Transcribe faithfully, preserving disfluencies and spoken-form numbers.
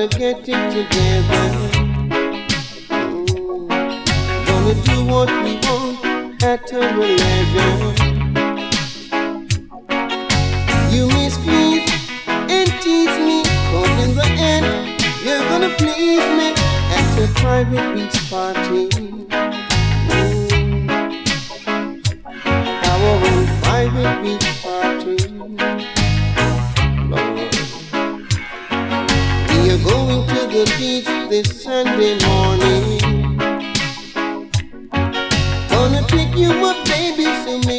gonna get it together. Mm. Gonna do what we want at our leisure. You may squeeze and tease me, cause in the end you're gonna please me at a private beach party. Mm. Our own private beach party. Lord. We are going to the beach this Sunday morning. Gonna pick you up, baby, so maybe